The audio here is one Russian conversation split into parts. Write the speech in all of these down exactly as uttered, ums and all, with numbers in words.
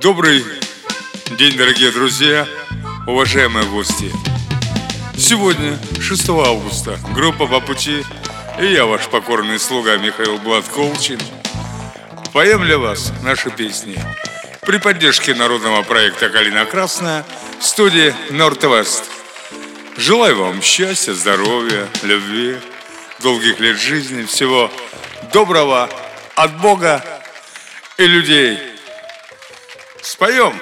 Добрый день, дорогие друзья, уважаемые гости. Сегодня, шестого августа, группа «По пути» и я, ваш покорный слуга Михаил Блад-Колчин, поем для вас наши песни при поддержке народного проекта «Калина Красная» в студии Норд-Вест. Желаю вам счастья, здоровья, любви, долгих лет жизни, всего доброго от Бога и людей. Споем!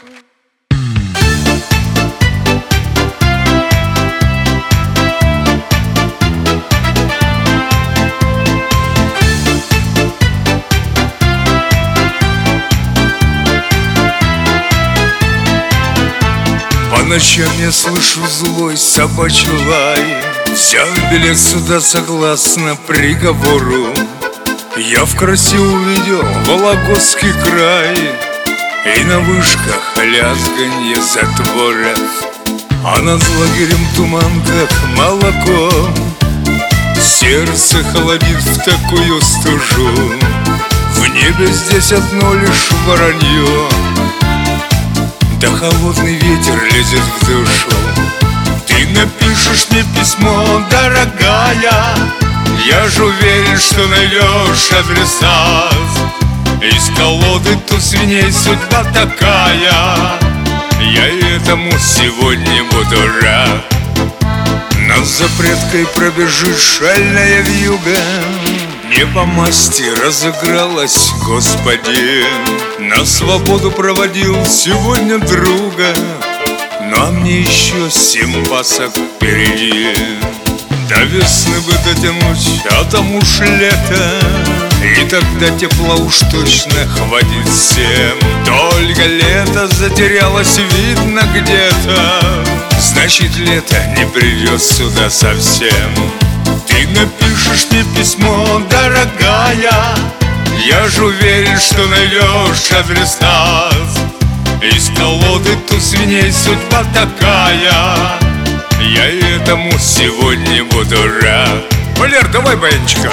По ночам я слышу злой собачий лай. Взял билет сюда согласно приговору. Я в красе увидел Вологодский край, и на вышках лязганье затвора, а над лагерем туман, как молоко. Сердце холодит в такую стужу. В небе здесь одно лишь воронье, да холодный ветер лезет в душу. Ты напишешь мне письмо, дорогая, я же уверен, что найдешь адреса. Из колоды тут свиней судьба такая, я этому сегодня буду рад. Над запреткой пробежит шальная вьюга, небо масти разыгралась, Господи. На свободу проводил сегодня друга, ну а мне еще семь пасок впереди. До весны бы дотянуть, а там уж лето, и тогда тепла уж точно хватит всем. Только лето затерялось, видно, где-то, значит, лето не придет сюда совсем. Ты напишешь мне письмо, дорогая, я же уверен, что найдешь адрес нас. Из колоды тут свиней судьба такая, я этому сегодня буду рад. Валер, давай баянчика.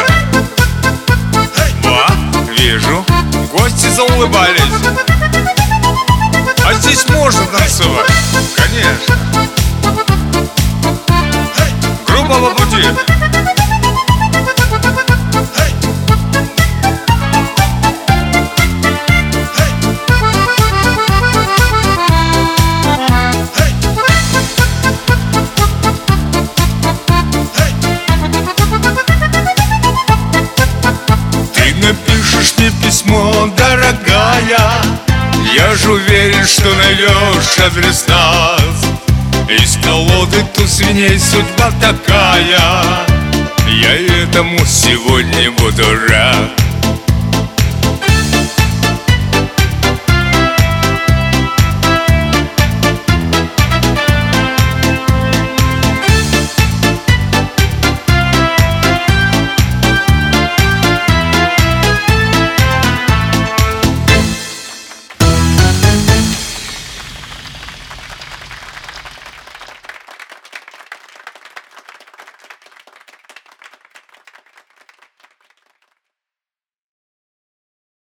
Во, вижу, гости заулыбались. А здесь можно танцевать? Конечно. Группа «По пути». Напишешь мне письмо, дорогая, я же уверен, что найдешь адрес нас. Из колоды тут свиней судьба такая, я этому сегодня буду рад.